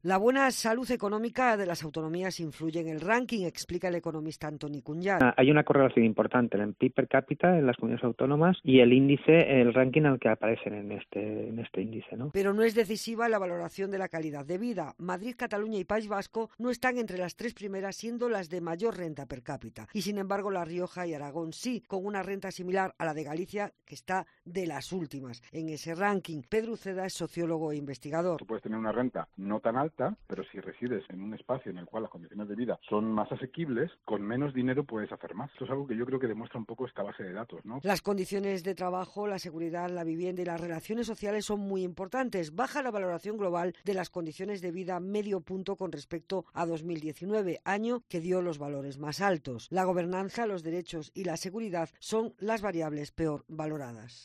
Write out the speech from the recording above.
La buena salud económica de las autonomías influye en el ranking, explica el economista Antoni Cunllat. Hay una correlación importante en el PIB per cápita en las comunidades autónomas y el índice, el ranking al que aparecen en este índice, ¿no? Pero no es decisiva la valoración de la calidad de vida. Madrid, Cataluña y País Vasco no están entre las tres primeras, siendo las de mayor renta per cápita. Y sin embargo, La Rioja y Aragón sí, con una renta similar a la de Galicia, que está de las últimas en ese ranking. Pedro Uceda es sociólogo e investigador. Tú puedes tener una renta no tan alta, pero si resides en un espacio en el cual las condiciones de vida son más asequibles, con menos dinero puedes hacer más. Esto es algo que yo creo que demuestra un poco esta base de datos, ¿no? Las condiciones de trabajo, la seguridad, la vivienda y las relaciones sociales son muy importantes. Baja la valoración global de las condiciones de vida medio punto con respecto a 2019, año que dio los valores más altos. La gobernanza, los derechos y la seguridad son las variables peor valoradas.